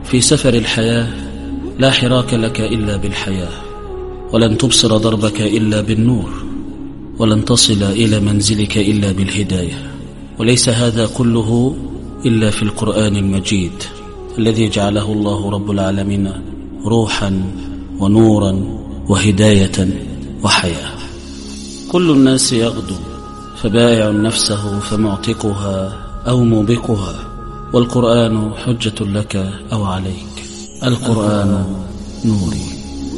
في سفر الحياة لا حراك لك إلا بالحياة، ولن تبصر دربك إلا بالنور، ولن تصل إلى منزلك إلا بالهداية. وليس هذا كله إلا في القرآن المجيد الذي جعله الله رب العالمين روحا ونورا وهداية وحياة. كل الناس يغدو فبائع نفسه فمعتقها أو موبقها، والقرآن حجة لك أو عليك. القرآن نوري.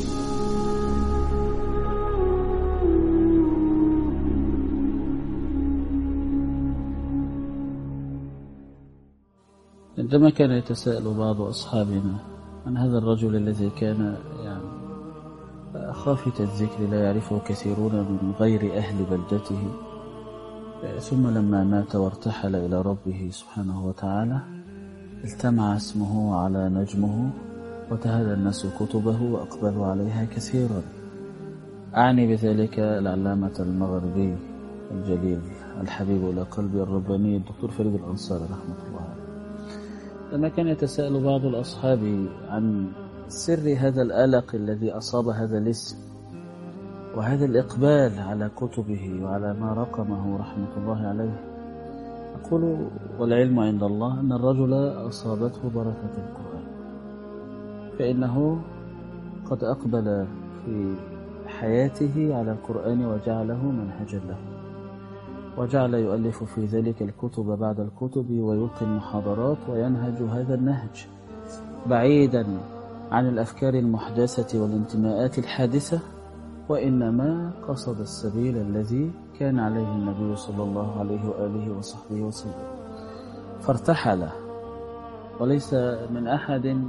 عندما كان يتساءل بعض أصحابنا عن هذا الرجل الذي كان خافت الذكر لا يعرفه كثيرون من غير أهل بلدته، ثم لما مات وارتحل إلى ربه سبحانه وتعالى التمع اسمه على نجمه وتهدى الناس كتبه وأقبلوا عليها كثيرا. أعني بذلك العلامة المغربي الجليل الحبيب إلى قلبي الرباني الدكتور فريد الأنصاري رحمة الله عليه، لما كان يتساءل بعض الأصحاب عن سر هذا القلق الذي أصاب هذا الاسم وهذا الإقبال على كتبه وعلى ما رقمه رحمة الله عليه، أقول والعلم عند الله أن الرجل أصابته بركة القرآن، فإنه قد أقبل في حياته على القرآن وجعله منهجا له، وجعل يؤلف في ذلك الكتب بعد الكتب ويلقي المحاضرات وينهج هذا النهج بعيدا عن الأفكار المحدثة والانتماءات الحادثة، وإنما قصد السبيل الذي كان عليه النبي صلى الله عليه وآله وصحبه وسلم، فارتحل. وليس من أحد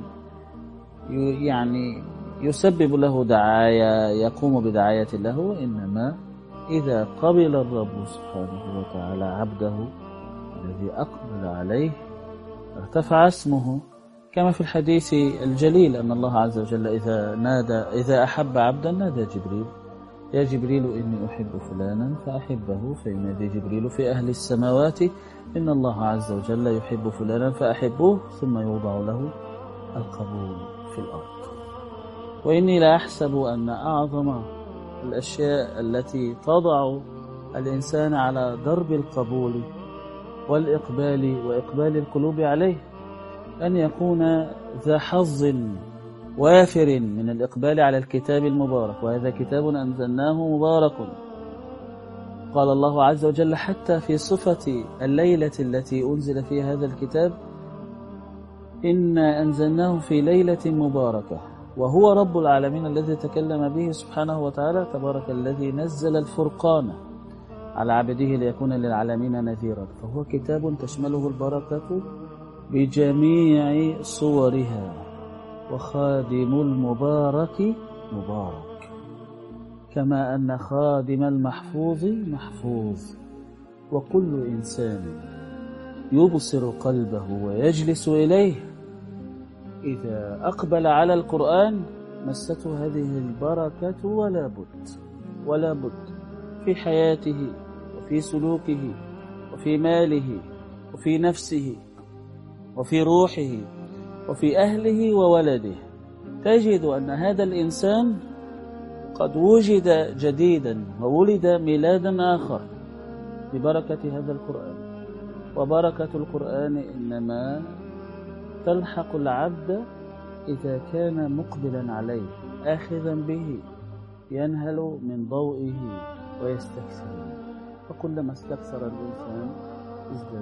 يسبب له دعاية يقوم بدعاية له، إنما إذا قبل الرب سبحانه وتعالى عبده الذي أقبل عليه ارتفع اسمه، كما في الحديث الجليل أن الله عز وجل إذا أحب عبدا نادى جبريل: يا جبريل إني أحب فلانا فأحبه، فينادي جبريل في أهل السماوات: إن الله عز وجل يحب فلانا فأحبوه، ثم يوضع له القبول في الأرض. وإني لا أحسب أن أعظم الأشياء التي تضع الإنسان على درب القبول والإقبال وإقبال القلوب عليه أن يكون ذا حظ وافر من الإقبال على الكتاب المبارك، وهذا كتاب أنزلناه مبارك. قال الله عز وجل حتى في صفة الليلة التي أنزل فيها هذا الكتاب: إنا أنزلناه في ليلة مباركة، وهو رب العالمين الذي تكلم به سبحانه وتعالى: تبارك الذي نزل الفرقان على عبده ليكون للعالمين نذيرا. فهو كتاب تشمله البركة بجميع صورها، وخادم المبارك مبارك، كما أن خادم المحفوظ محفوظ. وكل إنسان يبصر قلبه ويجلس إليه إذا أقبل على القرآن مسته هذه البركة ولا بد في حياته وفي سلوكه وفي ماله وفي نفسه وفي روحه وفي أهله وولده. تجد أن هذا الإنسان قد وجد جديدا وولد ميلادا آخر ببركة هذا القرآن. وبركة القرآن إنما تلحق العبد إذا كان مقبلا عليه آخذا به، ينهل من ضوئه ويستكثر، فكلما استكثر الإنسان ازدادت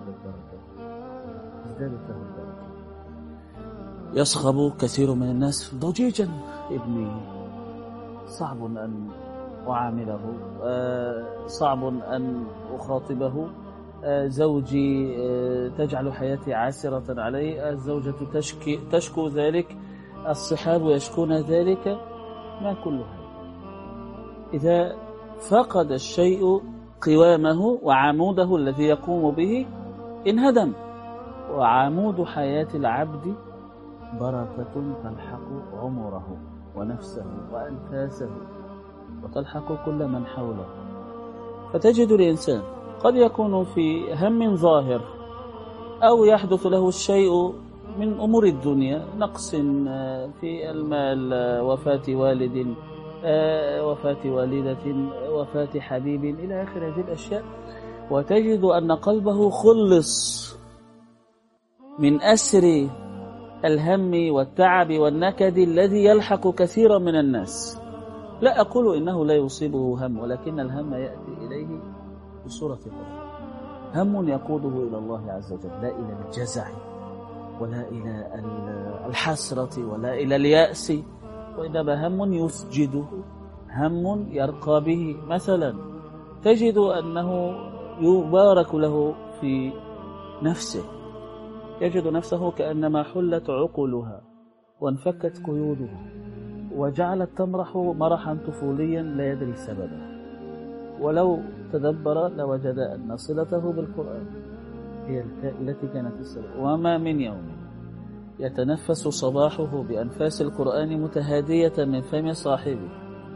له البركة. يصخب كثير من الناس ضجيجا: ابني صعب أن أعامله، صعب أن أخاطبه، زوجي تجعل حياتي عاسرة علي، الزوجة تشكو ذلك، الصحاب يشكون ذلك. ما كل هذا إذا فقد الشيء قوامه وعموده الذي يقوم به انهدم. وعمود حياة العبد بركة تلحق عمره ونفسه وأنفاسه وتلحق كل من حوله. فتجد الإنسان قد يكون في هم ظاهر أو يحدث له الشيء من أمور الدنيا، نقص في المال، وفاة والد، وفاة والدة، وفاة حبيب، إلى آخر هذه الأشياء، وتجد أن قلبه خلص من أسر الهم والتعب والنكد الذي يلحق كثيرا من الناس. لا أقول إنه لا يصيبه هم، ولكن الهم يأتي إليه بصورة أخرى، هم يقوده إلى الله عز وجل، لا إلى الجزع ولا إلى الحسرة ولا إلى اليأس، وإنما هم يسجده، هم يرقى به. مثلا تجد أنه يبارك له في نفسه، يجد نفسه كأنما حلت عقلها وانفكت قيودها وجعلت تمرح مرحا طفوليا لا يدري سببه، ولو تدبر لوجد أن صلته بالقرآن هي التي كانت السبب. وما من يوم يتنفس صباحه بأنفاس القرآن متهادية من فم صاحبه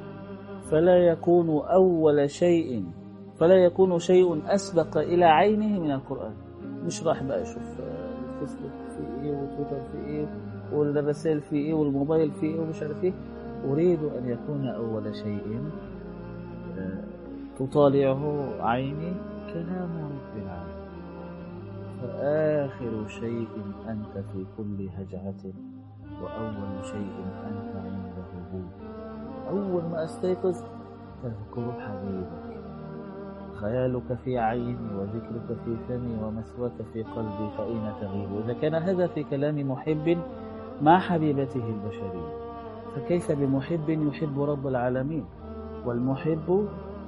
فلا يكون شيء أسبق إلى عينه من القرآن. مش راح بقى يشوف الفيسبوك في إيه وتويتر في إيه والرسائل في إيه والموبايل في إيه ومش عارف إيه. أريد أن يكون أول شيء تطالعه عيني كلام رب العالمين، فآخر شيء أنت في كل هجعة، وأول شيء أنت عنده هو. أول ما أستيقظ تذكر حبيبك، خيالك في عيني وذكرك في فمي ومثواك في قلبي، فأين تغيب؟ إذا كان هذا في كلام محب مع حبيبته البشرية، فكيف بمحب يحب رب العالمين؟ والمحب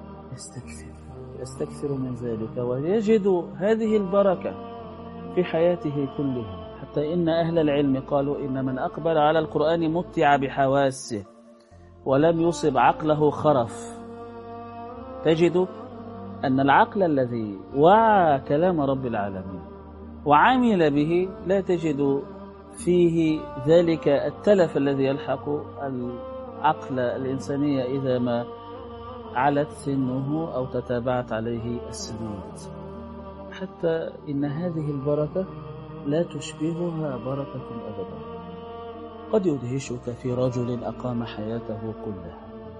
يستكثر من ذلك ويجد هذه البركة في حياته كلها. حتى إن أهل العلم قالوا إن من أقبل على القرآن متع بحواسه ولم يصب عقله خرف. تجد أن العقل الذي وعى كلام رب العالمين وعمل به لا تجد فيه ذلك التلف الذي يلحق العقل الإنسانية إذا ما علت سنه أو تتابعت عليه السنوات. حتى إن هذه البركة لا تشبهها بركة أبدا. قد يدهشك في رجل أقام حياته كلها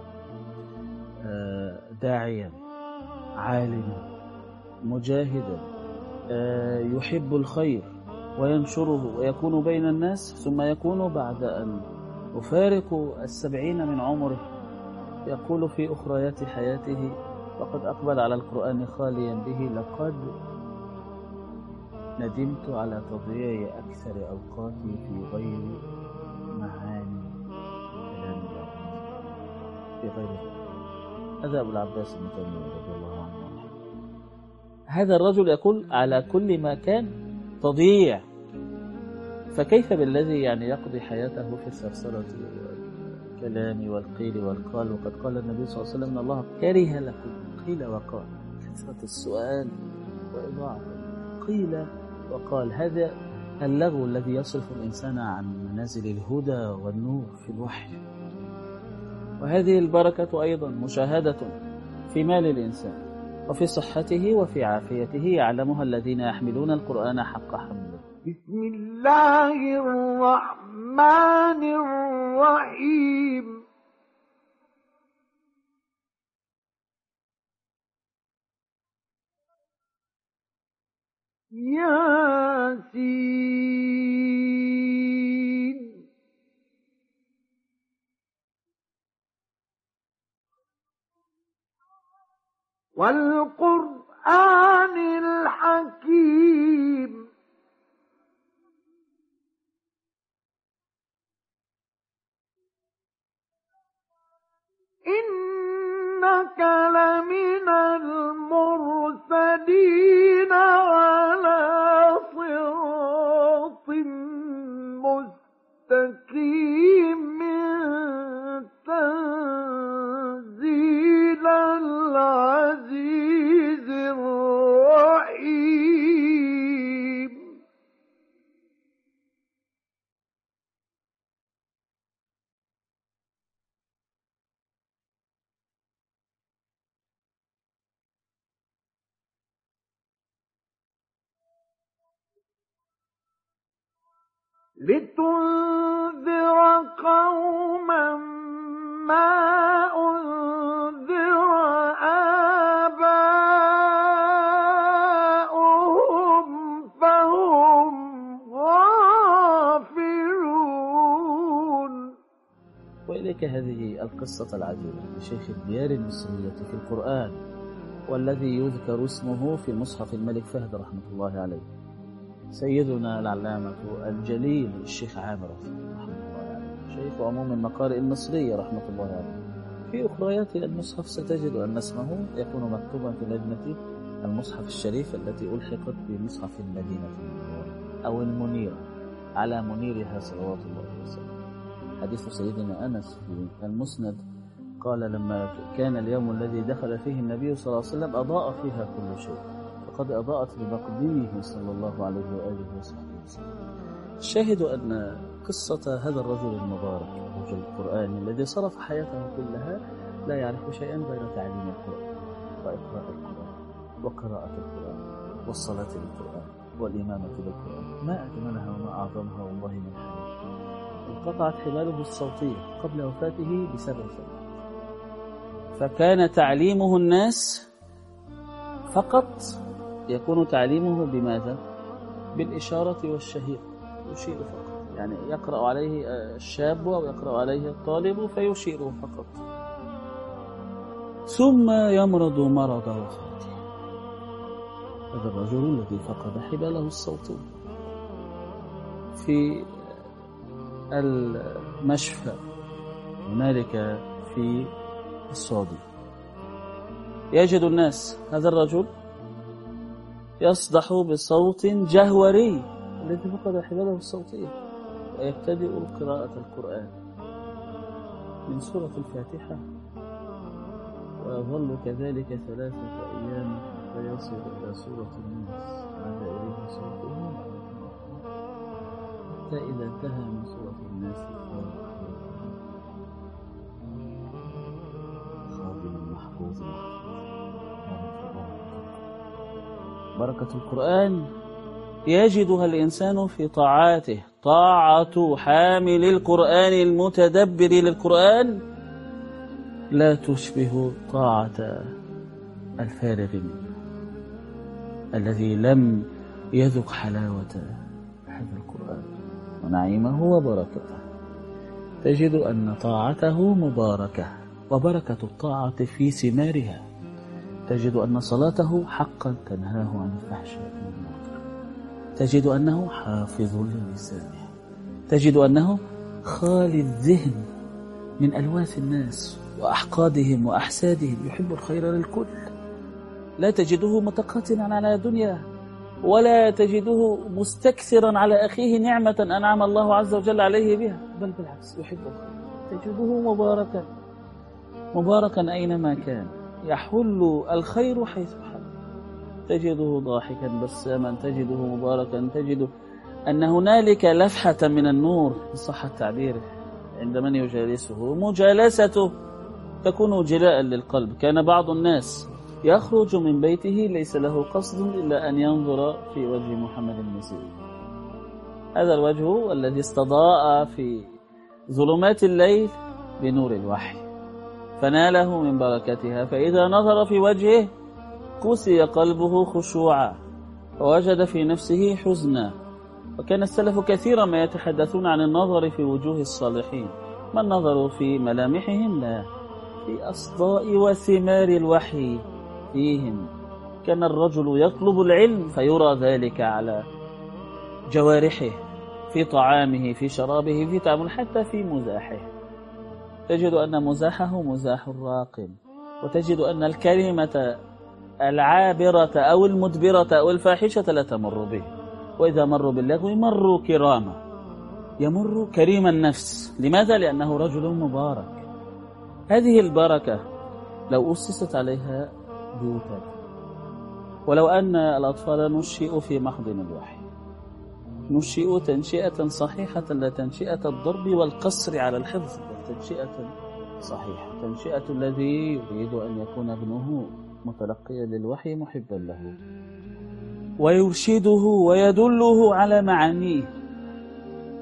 داعيا عالما مجاهدا يحب الخير وينشره ويكون بين الناس، ثم يكون بعد أن يفارق 70 من عمره يقول في أخريات حياته وقد أقبل على القرآن خاليا به: لقد ندمت على تضييع أكثر أوقاتي في غير معاني كلام الله، في غير. هذا أبو العباس بن تيمية رضي الله عنه. هذا الرجل يقول على كل ما كان تضييع، فكيف بالذي يعني يقضي حياته في السرسرة والكلام والقيل والقال؟ وقد قال النبي صلى الله عليه وسلم: إن الله كره لكم قيل وقال، كثرة السؤال وإضاعة قيل وقال. هذا اللغو الذي يصرف الإنسان عن منازل الهدى والنور في الوحي. وهذه البركة أيضا مشاهدة في مال الإنسان وفي صحته وفي عافيته، يعلمها الذين يحملون القرآن حق حمله. بسم الله الرحمن الرحيم. ياسين والقرآن الحكيم إنك لمن المرسلين على صراط مستقيم تنزيل العزيز الرحيم. لتنذر قوما ما أنذر آباؤهم فهم غافلون. وإليك هذه القصة العجيبة لشيخ الديار المصرية في القرآن، والذي يذكر اسمه في مصحف الملك فهد رحمة الله عليه، سيدنا العلامة الجليل الشيخ عامر رحمة الله عليه، شيخ عموم المقارئ المصرية رحمة الله عليه. في أخريات المصحف ستجد أن اسمه يكون مكتوبا في لجنة المصحف الشريف التي ألحقت بمصحف المدينة المنورة أو المنيرة على منيرها صلوات الله وسلامه. حديث سيدنا أنس في المسند قال لما كان اليوم الذي دخل فيه النبي صلى الله عليه وسلم أضاء فيها كل شيء، فقد أضاءت بمقدمه صلى الله عليه وآله وصحبه وسلم. الشاهد أن قصة هذا الرجل المبارك الرجل القرآني الذي صرف حياته كلها لا يعرف شيئا غير تعليم القرآن وإقراء القرآن وقراءة القرآن والصلاة بالقرآن والإمامة بالقرآن، ما أجملها وما أعظمها والله من حياته. انقطعت حباله الصوتية قبل وفاته ب7 سنوات، فكان تعليمه الناس فقط يكون تعليمه بماذا؟ بالإشارة والشهير، يشير فقط، يعني يقرأ عليه الشاب أو يقرأ عليه الطالب فيشير فقط، ثم يمرض مرض وفاته. هذا الرجل الذي فقد حباله الصوتية في المشفى هنالك في السعودية، يجد الناس هذا الرجل يصدح بصوت جهوري الذي فقد حباله الصوتية، ويبتدئ قراءة القرآن من سورة الفاتحة، ويظل كذلك 3 أيام حتى يصل إلى سورة الناس، عاد إليه صوته حتى إذا انتهى من سورة الناس محفوظ. بركة القرآن يجدها الإنسان في طاعاته، طاعة حامل القرآن المتدبر للقرآن لا تشبه طاعة الفارغ منه الذي لم يذق حلاوة هذا القرآن ونعيمه وبركته. تجد أن طاعته مباركة، وبركة الطاعة في ثمارها. تجد أن صلاته حقا تنهاه عن الفحشاء والمنكر، تجد أنه حافظ للسانه، تجد أنه خالي الذهن من ألواث الناس وأحقادهم وأحسادهم، يحب الخير للكل، لا تجده متقاتلا على دنيا، ولا تجده مستكثرا على أخيه نعمة أنعم الله عز وجل عليه بها، بل بالعكس يحب الخير. تجده مباركا أينما كان، يحل الخير حيث حل، تجده ضاحكا بساما، تجده مباركا، تجد أن هنالك لفحة من النور إن صح التعبير عند من يجالسه، مجالسته تكون جلاء للقلب. كان بعض الناس يخرج من بيته ليس له قصد إلا أن ينظر في وجه محمد المسيح، هذا الوجه الذي استضاء في ظلمات الليل بنور الوحي فناله من بركتها، فإذا نظر في وجهه قسي قلبه خشوعا ووجد في نفسه حزنا. وكان السلف كثيرا ما يتحدثون عن النظر في وجوه الصالحين، ما النظر في ملامحهم؟ لا، في أصداء وثمار الوحي فيهم. كان الرجل يطلب العلم فيرى ذلك على جوارحه، في طعامه، في شرابه، في تعامل، حتى في مزاحه. تجد أن مزاحه مزاح راق، وتجد أن الكلمة العابرة أو المدبرة أو الفاحشة لا تمر به، وإذا مروا باللغو مروا كراما، يمر كريم النفس. لماذا؟ لأنه رجل مبارك. هذه البركة لو أسست عليها بيوتا، ولو أن الأطفال نشئوا في محضن الوحي، نشئوا تنشئة صحيحة، لا تنشئة الضرب والقصر على الحفظ، بل تنشئة صحيحة، تنشئة الذي يريد أن يكون ابنه متلقيا للوحي محبا له ويرشده ويدله على معانيه.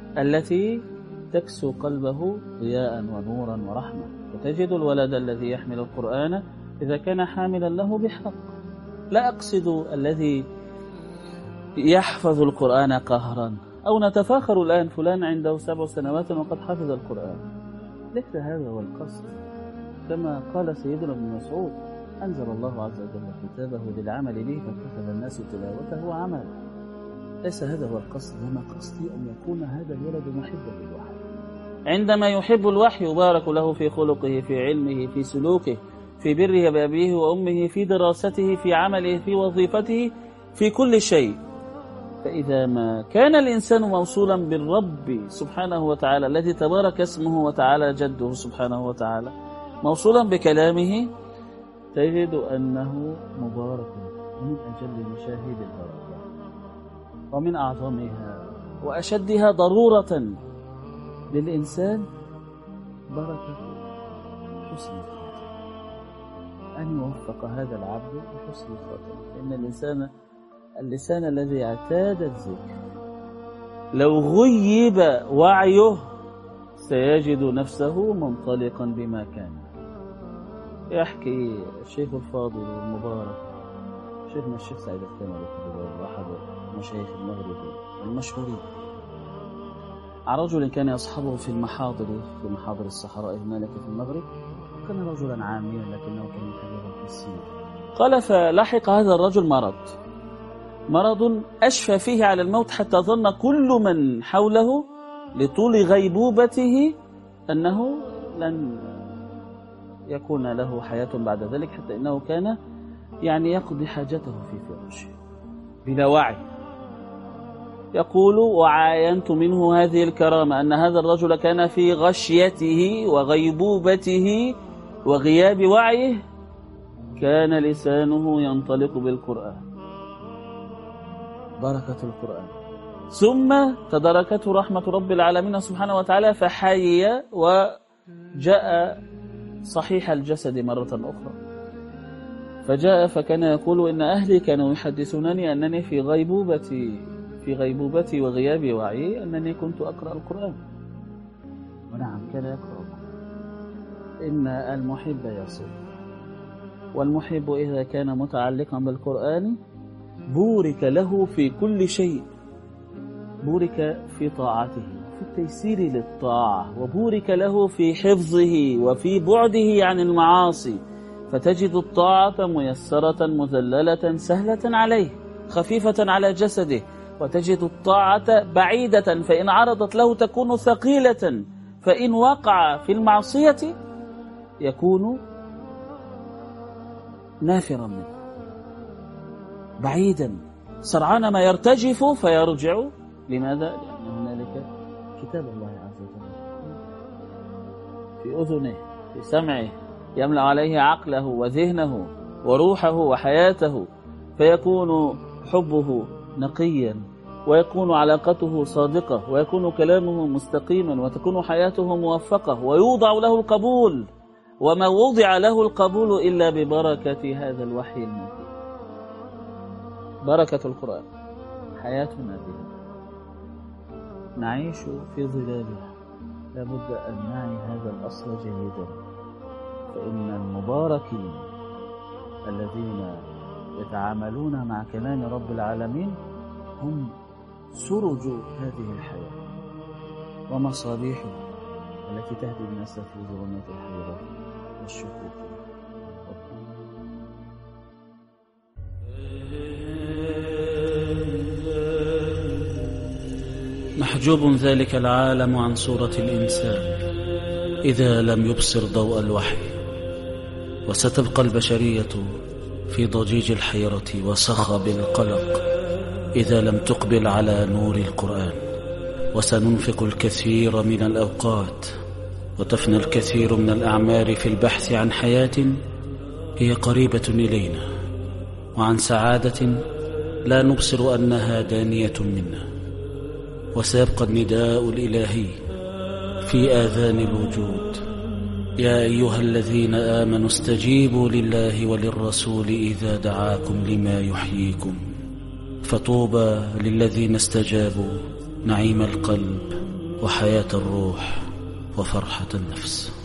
التي تكسو قلبه ضياء ونورا ورحمة. وتجد الولد الذي يحمل القرآن إذا كان حاملا له بحق. لا أقصد الذي يحفظ القرآن قهرا، أو نتفاخر الآن فلان عنده 7 سنوات وقد حفظ القرآن. ليس هذا هو القصد. كما قال سيدنا ابن مسعود: أنزل الله عز وجل كتابه للعمل به فاتخذ الناس تلاوته عملا. ليس هذا هو القصد، وما قصدي أن يكون هذا الولد محبا للوحي. عندما يحب الوحي يبارك له في خلقه، في علمه، في سلوكه، في بره بأبيه وأمه، في دراسته، في عمله، في وظيفته، في كل شيء. فإذا ما كان الإنسان موصولا بالرب سبحانه وتعالى الذي تبارك اسمه وتعالى جده سبحانه وتعالى، موصولا بكلامه، تجد أنه مبارك. ومن أجل مشاهد البركة ومن أعظمها وأشدها ضرورة للإنسان بركة حسن الخاتمة، أن يوفق هذا العبد بحسن الخاتمة. إن اللسان الذي اعتاد الذكر لو غيب وعيه سيجد نفسه منطلقا بما كان. يحكي الشيخ الفاضل المبارك شيخنا الشيخ سعيد الكامل أحد مشايخ المغرب المشهورين عن رجل كان يصحبه في محاضر الصحراء هنالك في المغرب. كان رجلا عاميا لكنه كان كبيرا في السن. قال: فلحق هذا الرجل مرض أشفى فيه على الموت، حتى ظن كل من حوله لطول غيبوبته أنه لن يكون له حياة بعد ذلك، حتى إنه كان يقضي حاجته في فراشه بلا وعي. يقول: وعاينت منه هذه الكرامة أن هذا الرجل كان في غشيته وغيبوبته وغياب وعيه كان لسانه ينطلق بالقرآن، بركة القرآن. ثم تدركته رحمة رب العالمين سبحانه وتعالى فحي وجاء صحيح الجسد مرة أخرى. فجاء فكان يقول: إن أهلي كانوا يحدثونني أنني في غيبوبتي وغياب وعي أنني كنت أقرأ القرآن. ونعم كان يقرأ. إن المحب يصل، والمحب إذا كان متعلقا بالقرآن بورك له في كل شيء. بورك في طاعته، في التيسير للطاعة، وبورك له في حفظه وفي بعده عن المعاصي، فتجد الطاعة ميسرة مذللة سهلة عليه خفيفة على جسده، وتجد الطاعة بعيدة فإن عرضت له تكون ثقيلة، فإن وقع في المعصية يكون نافرا منه بعيدا سرعان ما يرتجف فيرجع. لماذا؟ لأن هنالك كتاب الله عز وجل في أذنه في سمعه يملأ عليه عقله وذهنه وروحه وحياته، فيكون حبه نقيا، ويكون علاقته صادقة، ويكون كلامه مستقيما، وتكون حياته موفقة، ويوضع له القبول. وما وضع له القبول إلا ببركة هذا الوحي المبين، بركة القرآن. حياتنا بها نعيش في ظلالها، لابد أن نعي هذا الأصل جيدا. فإن المباركين الذين يتعاملون مع كلام رب العالمين هم سرج هذه الحياة ومصابيحها التي تهدي الناس في ظلمات الحيرة والشكوك. محجوب ذلك العالم عن صورة الإنسان إذا لم يبصر ضوء الوحي، وستبقى البشرية في ضجيج الحيرة وصخب القلق إذا لم تقبل على نور القرآن. وسننفق الكثير من الأوقات وتفنى الكثير من الأعمار في البحث عن حياة هي قريبة إلينا، وعن سعادة لا نبصر أنها دانية منا. وسيبقى النداء الإلهي في آذان الوجود: يا أيها الذين آمنوا استجيبوا لله وللرسول إذا دعاكم لما يحييكم. فطوبى للذين استجابوا نعيم القلب وحياة الروح وفرحة النفس.